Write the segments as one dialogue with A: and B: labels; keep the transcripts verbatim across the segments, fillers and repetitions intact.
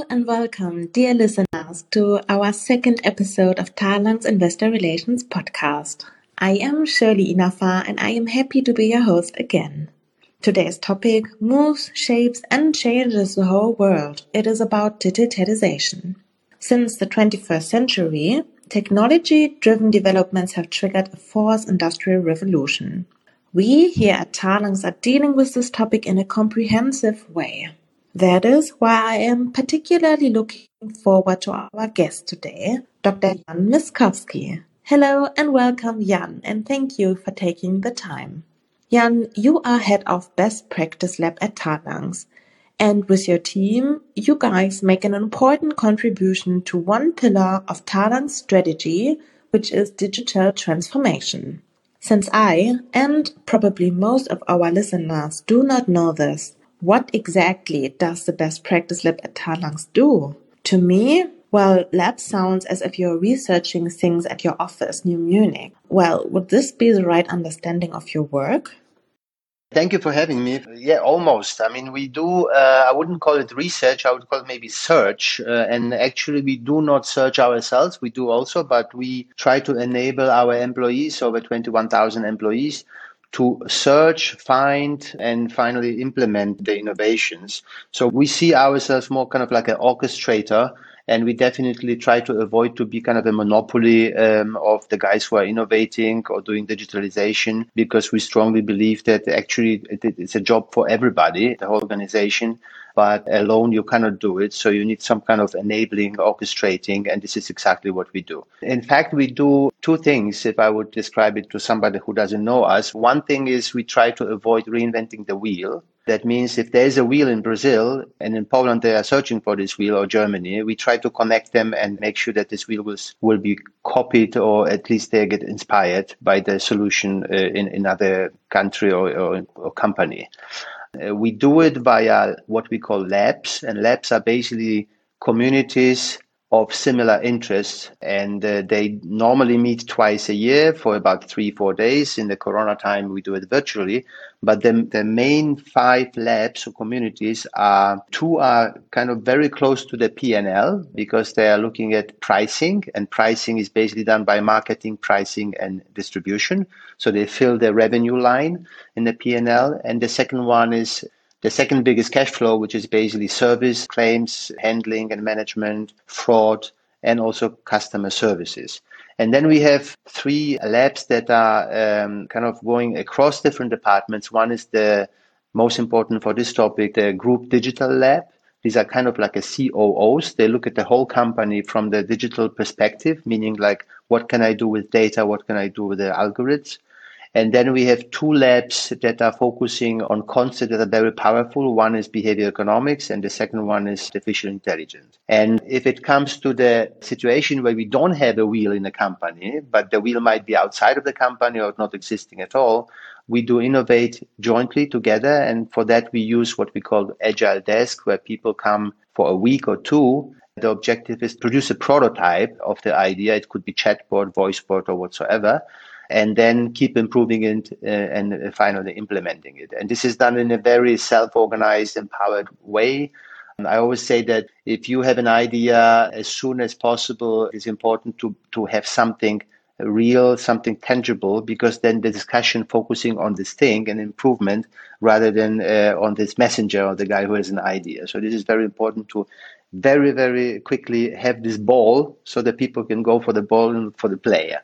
A: and welcome, dear listeners, to our second episode of Talang's Investor Relations podcast. I am Shirley Inafa and I am happy to be your host again. Today's topic moves, shapes and changes the whole world. It is about digitalization. Since the twenty-first century, technology-driven developments have triggered a fourth industrial revolution. We here at Talangs are dealing with this topic in a comprehensive way. That is why I am particularly looking forward to our guest today, Doctor Jan Miskowski. Hello and welcome, Jan, and thank you for taking the time. Jan, you are head of Best Practice Lab at Talangs, and with your team, you guys make an important contribution to one pillar of Talangs' strategy, which is digital transformation. Since I, and probably most of our listeners, do not know this, what exactly does the Best Practice Lab at Talangs do? To me, well, lab sounds as if you're researching things at your office near Munich. Well, would this be the right understanding of your work?
B: Thank you for having me. Yeah, almost. I mean, we do, uh, I wouldn't call it research, I would call it maybe search. Uh, and actually, we do not search ourselves. We do also, but we try to enable our employees, over twenty-one thousand employees, to search, find, and finally implement the innovations. So we see ourselves more kind of like an orchestrator, and we definitely try to avoid to be kind of a monopoly um, of the guys who are innovating or doing digitalization, because we strongly believe that actually it, it's a job for everybody, the whole organization. But alone you cannot do it. So you need some kind of enabling, orchestrating, and this is exactly what we do. In fact, we do two things, if I would describe it to somebody who doesn't know us. One thing is we try to avoid reinventing the wheel. That means if there is a wheel in Brazil and in Poland they are searching for this wheel, or Germany, we try to connect them and make sure that this wheel will, will be copied, or at least they get inspired by the solution uh, in another country or, or, or company. Uh, we do it via what we call labs, and labs are basically communities of similar interests, and uh, they normally meet twice a year for about three, four days. In the Corona time, we do it virtually. But the, the main five labs or communities are, two are kind of very close to the P and L because they are looking at pricing, and pricing is basically done by marketing, pricing, and distribution. So they fill the revenue line in the P and L. And the second one is the second biggest cash flow, which is basically service, claims, handling and management, fraud, and also customer services. And then we have three labs that are um, kind of going across different departments. One is the most important for this topic, the Group Digital Lab. These are kind of like a C O Os. They look at the whole company from the digital perspective, meaning like, what can I do with data? What can I do with the algorithms? And then we have two labs that are focusing on concepts that are very powerful. One is behavior economics, and the second one is artificial intelligence. And if it comes to the situation where we don't have a wheel in the company, but the wheel might be outside of the company or not existing at all, we do innovate jointly together. And for that, we use what we call Agile Desk, where people come for a week or two. The objective is to produce a prototype of the idea. It could be chatbot, voicebot, or whatsoever, and then keep improving it uh, and finally implementing it. And this is done in a very self-organized, empowered way. And I always say that if you have an idea, as soon as possible, it's important to, to have something real, something tangible, because then the discussion focusing on this thing and improvement rather than uh, on this messenger or the guy who has an idea. So this is very important to very, very quickly have this ball so that people can go for the ball and for the player.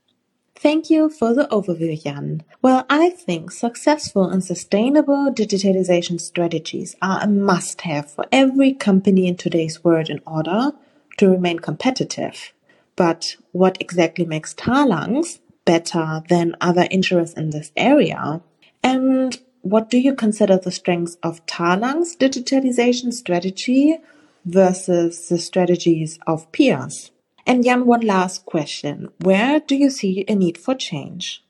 A: Thank you for the overview, Jan. Well, I think successful and sustainable digitalization strategies are a must-have for every company in today's world in order to remain competitive. But what exactly makes Talangs better than other insurers in this area? And what do you consider the strengths of Talangs' digitalization strategy versus the strategies of peers? And Jan, one last question. Where do you see a need for change?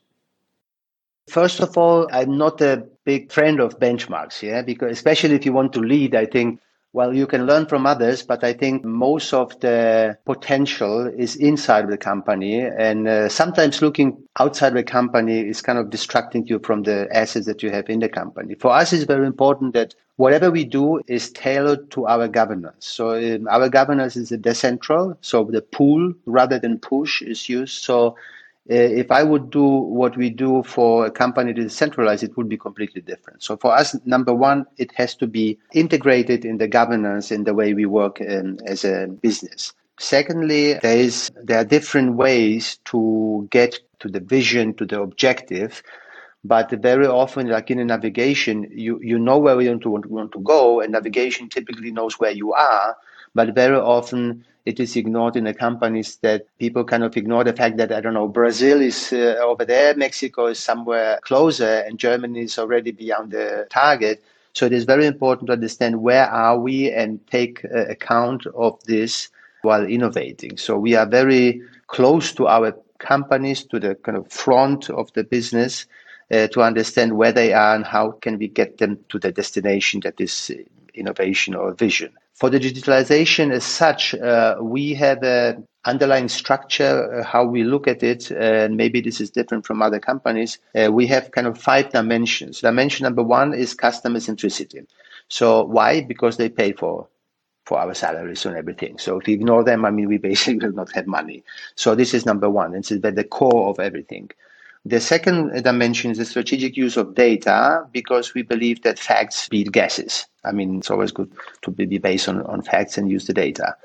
B: First of all, I'm not a big friend of benchmarks, yeah, because especially if you want to lead, I think, well, you can learn from others, but I think most of the potential is inside the company. And uh, sometimes looking outside the company is kind of distracting you from the assets that you have in the company. For us, it's very important that Whatever we do is tailored to our governance. So um, our governance is a decentral, so the pull rather than push is used. So uh, if I would do what we do for a company that is centralized, it would be completely different. So for us, number one, it has to be integrated in the governance in the way we work um, as a business. Secondly, there is there are different ways to get to the vision, to the objective. But very often, like in a navigation, you, you know where you want to, want to go, and navigation typically knows where you are. But very often, it is ignored in the companies that people kind of ignore the fact that, I don't know, Brazil is uh, over there, Mexico is somewhere closer, and Germany is already beyond the target. So it is very important to understand where are we and take uh, account of this while innovating. So we are very close to our companies, to the kind of front of the business, uh, to understand where they are and how can we get them to the destination that is innovation or vision. For the digitalization as such, uh, we have an underlying structure, uh, how we look at it, and maybe this is different from other companies. Uh, we have kind of five dimensions. Dimension number one is customer centricity. So why? Because they pay for for our salaries and everything. So if we ignore them, I mean, we basically will not have money. So this is number one. It's at the core of everything. The second dimension is the strategic use of data, because we believe that facts beat guesses. I mean, it's always good to be based on, on facts and use the data.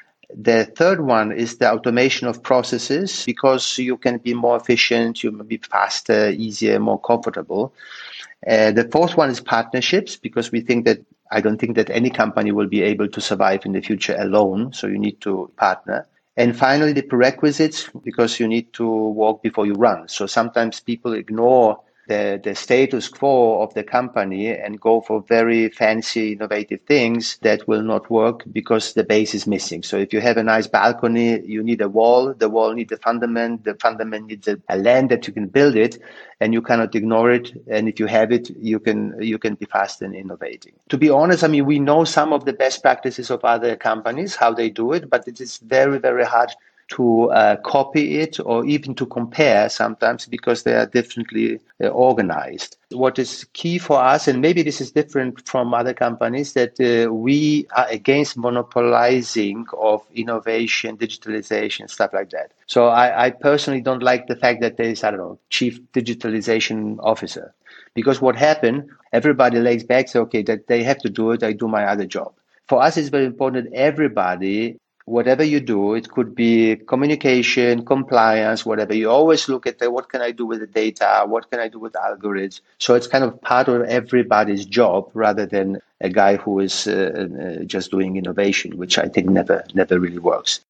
B: The third one is the automation of processes, because you can be more efficient, you can be faster, easier, more comfortable. Uh, the fourth one is partnerships, because we think that I don't think that any company will be able to survive in the future alone. So you need to partner. And finally, the prerequisites, because you need to walk before you run. So sometimes people ignore the, the status quo of the company and go for very fancy, innovative things that will not work because the base is missing. So if you have a nice balcony, you need a wall. The wall needs a fundament. The fundament needs a, a land that you can build it, and you cannot ignore it. And if you have it, you can you can be fast and innovating. To be honest, I mean, we know some of the best practices of other companies, how they do it, but it is very, very hard to uh, copy it or even to compare sometimes, because they are differently uh, organized. What is key for us, and maybe this is different from other companies, that uh, we are against monopolizing of innovation, digitalization, stuff like that. So I, I personally don't like the fact that there is, I don't know, chief digitalization officer, because what happened, everybody lays back, say, okay, that they have to do it, I do my other job. For us, it's very important that everybody, whatever you do, it could be communication, compliance, whatever. You always look at the, what can I do with the data? What can I do with algorithms? So it's kind of part of everybody's job, rather than a guy who is uh, uh, just doing innovation, which I think never, never really works.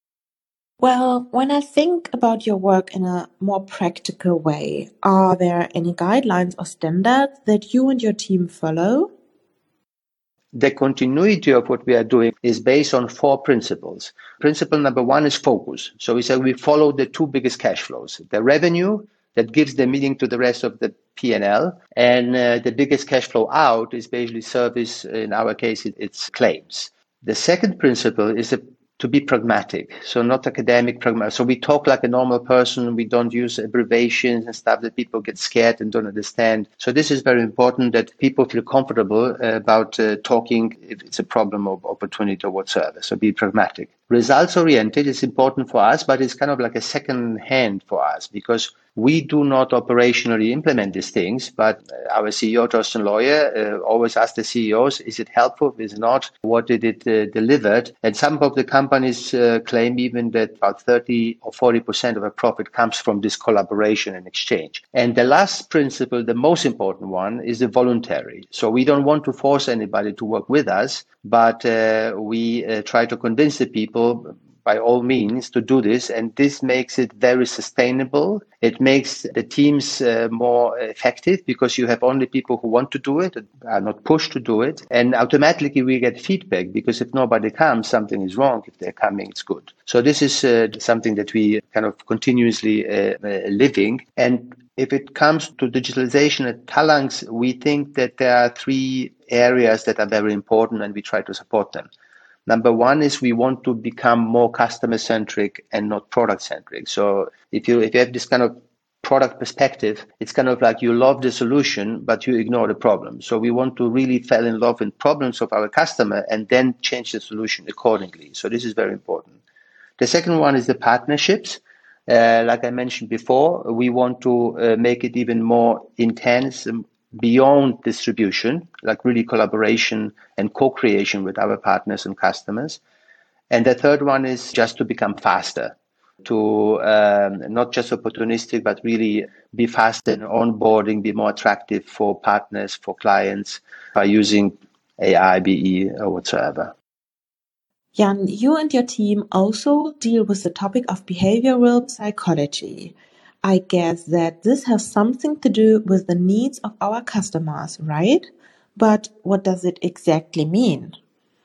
A: Well, when I think about your work in a more practical way, are there any guidelines or standards that you and your team follow?
B: The continuity of what we are doing is based on four principles. Principle number one is focus. So we say we follow the two biggest cash flows, the revenue that gives the meaning to the rest of the P and L, and uh, the biggest cash flow out is basically service. In our case, it's claims. The second principle is a to be pragmatic, so not academic pragmatic. So we talk like a normal person. We don't use abbreviations and stuff that people get scared and don't understand. So this is very important, that people feel comfortable uh, about uh, talking if it's a problem or opportunity or whatsoever. So be pragmatic. Results oriented is important for us, but it's kind of like a second hand for us, because we do not operationally implement these things, but our C E O, Torsten Lawyer, uh, always asks the C E Os, is it helpful? Is it not? What did it uh, deliver? And some of the companies uh, claim even that about thirty or forty percent of a profit comes from this collaboration and exchange. And the last principle, the most important one, is the voluntary. So we don't want to force anybody to work with us, but uh, we uh, try to convince the people by all means to do this, and this makes it very sustainable. It makes the teams uh, more effective, because you have only people who want to do it, are not pushed to do it, and automatically we get feedback, because if nobody comes, something is wrong. If they're coming, it's good. So this is uh, something that we kind of continuously uh, uh, living. And if it comes to digitalization at Talanx, we think that there are three areas that are very important, and we try to support them. Number one is we want to become more customer centric and not product centric. So if you if you have this kind of product perspective, it's kind of like you love the solution, but you ignore the problem. So we want to really fall in love with problems of our customer and then change the solution accordingly. So this is very important. The second one is the partnerships. Uh, like I mentioned before, we want to uh, make it even more intense um, beyond distribution, like really collaboration and co-creation with our partners and customers. And the third one is just to become faster, to um, not just opportunistic, but really be faster in onboarding, be more attractive for partners, for clients by using A I, B E, or whatsoever.
A: Jan, you and your team also deal with the topic of behavioral psychology. I guess that this has something to do with the needs of our customers, right? But what does it exactly mean?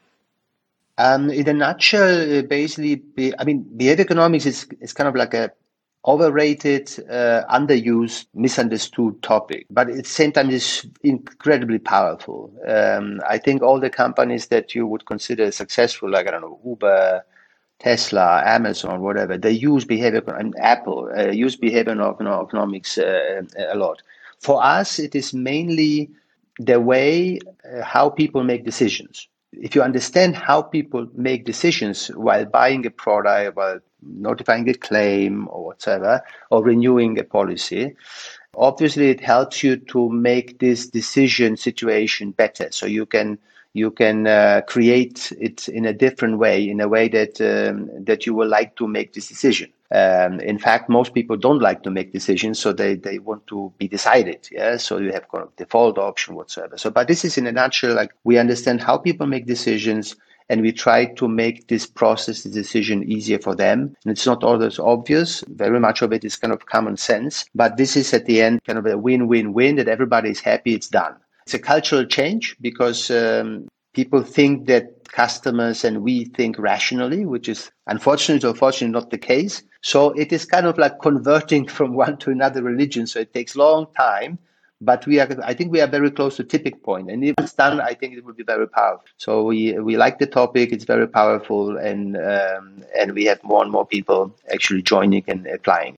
B: Um, in a nutshell, uh, basically, be, I mean, behavior economics is, is kind of like a overrated, uh, underused, misunderstood topic, but at the same time, it's incredibly powerful. Um, I think all the companies that you would consider successful, like, I don't know, Uber, Tesla, Amazon, whatever, they use behavior, and Apple uh, use behavior economics uh, a lot. For us, it is mainly the way uh, how people make decisions. If you understand how people make decisions while buying a product, while notifying a claim or whatever, or renewing a policy, obviously it helps you to make this decision situation better. So you can you can uh, create it in a different way, in a way that um, that you will like to make this decision. Um, in fact, most people don't like to make decisions, so they, they want to be decided. Yeah, so you have kind of default option whatsoever. So, but this is in a nutshell, like we understand how people make decisions, and we try to make this process, the decision, easier for them. And it's not always obvious. Very much of it is kind of common sense, but this is at the end kind of a win-win-win that everybody is happy. It's done. It's a cultural change because um, people think that customers and we think rationally, which is unfortunately or fortunately not the case. So it is kind of like converting from one to another religion. So it takes a long time, but we are, I think we are very close to tipping point. And if it's done, I think it will be very powerful. So we, we like the topic. It's very powerful. And, um, and we have more and more people actually joining and applying.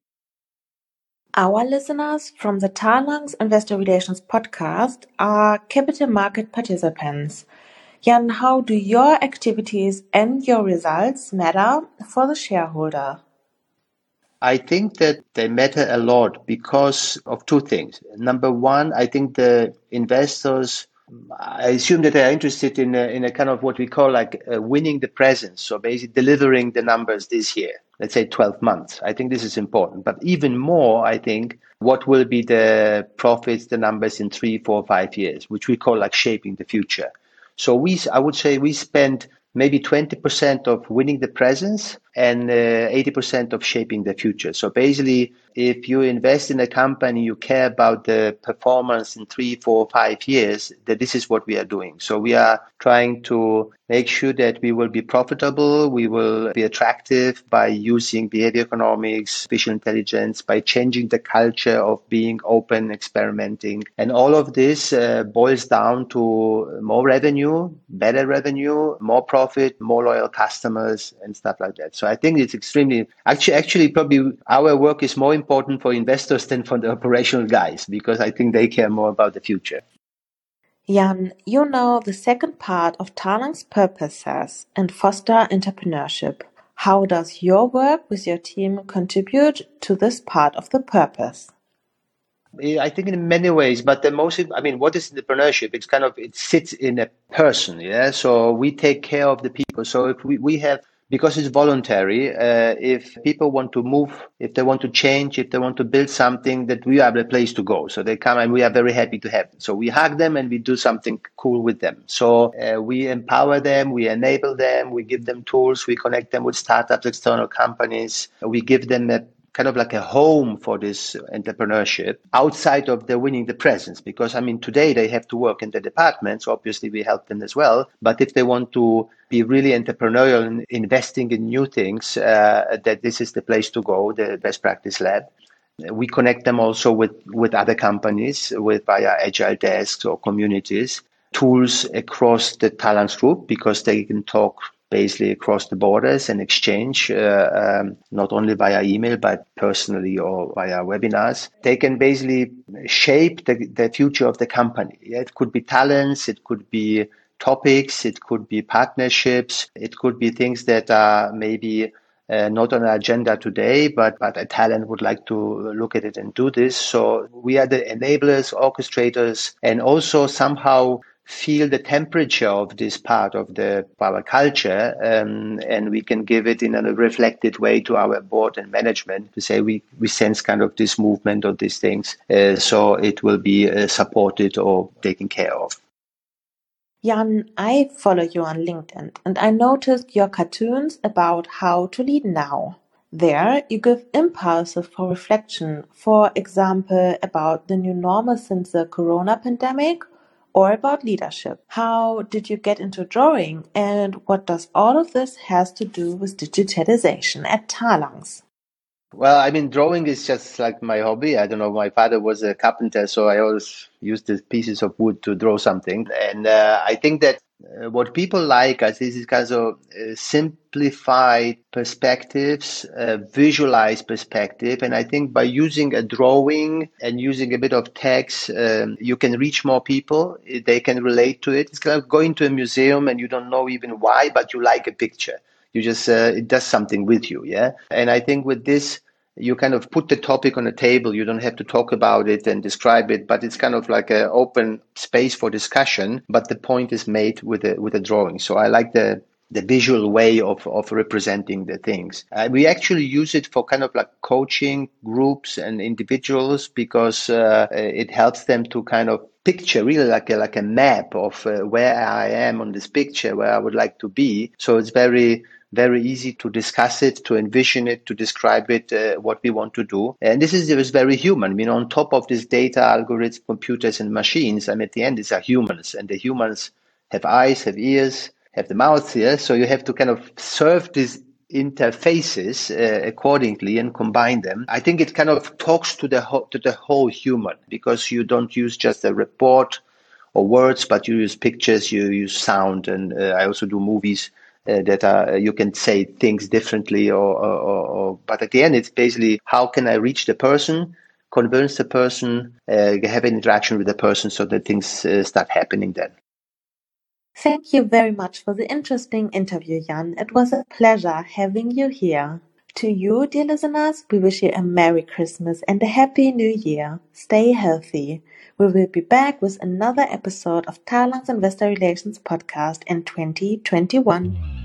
A: Our listeners from the Talanx Investor Relations podcast are capital market participants. Jan, how do your activities and your results matter for the shareholder?
B: I think that they matter a lot because of two things. Number one, I think the investors, I assume that they're interested in a, in a kind of what we call like uh, winning the presence. So basically delivering the numbers this year, let's say twelve months. I think this is important. But even more, I think, what will be the profits, the numbers in three, four, five years, which we call like shaping the future. So we, I would say we spend maybe twenty percent of winning the presence and uh, eighty percent of shaping the future. So basically, if you invest in a company, you care about the performance in three, four, five years, that this is what we are doing. So we are trying to make sure that we will be profitable, we will be attractive by using behavior economics, artificial intelligence, by changing the culture of being open, experimenting. And all of this uh, boils down to more revenue, better revenue, more profit, more loyal customers and stuff like that. So I think it's extremely, actually, actually probably our work is more important for investors than for the operational guys, because I think they care more about the future.
A: Jan, you know the second part of Talanx's purpose says, and foster entrepreneurship. How does your work with your team contribute to this part of the purpose?
B: I think in many ways, but the most, I mean, what is entrepreneurship? It's kind of, it sits in a person, yeah? So we take care of the people. So if we, we have, because it's voluntary, uh, if people want to move, if they want to change, if they want to build something, that we are the place to go. So they come and we are very happy to have them. So we hug them and we do something cool with them. So uh, we empower them, we enable them, we give them tools, we connect them with startups, external companies. We give them a kind of like a home for this entrepreneurship outside of the winning the presence. Because, I mean, today they have to work in the departments. Obviously, we help them as well. But if they want to be really entrepreneurial and investing in new things, uh, that this is the place to go, the best practice lab. We connect them also with, with other companies, with via agile desks or communities, tools across the Talanx group, because they can talk basically across the borders and exchange, uh, um, not only via email, but personally or via webinars. They can basically shape the, the future of the company. Yeah, it could be talents, it could be topics, it could be partnerships, it could be things that are maybe uh, not on our agenda today, but, but a talent would like to look at it and do this. So we are the enablers, orchestrators, and also somehow feel the temperature of this part of the our culture, um, and we can give it in a reflected way to our board and management to say we, we sense kind of this movement or these things, uh, so it will be uh, supported or taken care of.
A: Jan, I follow you on LinkedIn and I noticed your cartoons about how to lead now. There, you give impulses for reflection, for example, about the new normal since the corona pandemic or about leadership. How did you get into drawing and what does all of this has to do with digitalization at Talanx?
B: Well, I mean, drawing is just like my hobby. I don't know. My father was a carpenter, so I always used the pieces of wood to draw something. And uh, I think that uh, what people like is this kind of uh, simplified perspectives, uh, visualized perspective. And I think by using a drawing and using a bit of text, um, you can reach more people. They can relate to it. It's like going to a museum and you don't know even why, but you like a picture. You just, uh, it does something with you. Yeah. And I think with this, you kind of put the topic on the table. You don't have to talk about it and describe it, but it's kind of like an open space for discussion. But the point is made with a, with a drawing. So I like the, the visual way of, of representing the things. Uh, we actually use it for kind of like coaching groups and individuals because uh, it helps them to kind of picture really like a, like a map of uh, where I am on this picture, where I would like to be. So it's very very easy to discuss it, to envision it, to describe it, uh, what we want to do. And this is, is very human. I mean, on top of this data, algorithms, computers, and machines, I mean, at the end, these are humans. And the humans have eyes, have ears, have the mouth here. So you have to kind of serve these interfaces uh, accordingly and combine them. I think it kind of talks to the, ho- to the whole human because you don't use just a report or words, but you use pictures, you use sound. And uh, I also do movies. Uh, that are, you can say things differently, or, or, or, but at the end, it's basically how can I reach the person, convince the person, uh, have an interaction with the person so that things uh, start happening then.
A: Thank you very much for the interesting interview, Jan. It was a pleasure having you here. To you, dear listeners, we wish you a Merry Christmas and a Happy New Year. Stay healthy. We will be back with another episode of Talanx Investor Relations podcast in twenty twenty-one.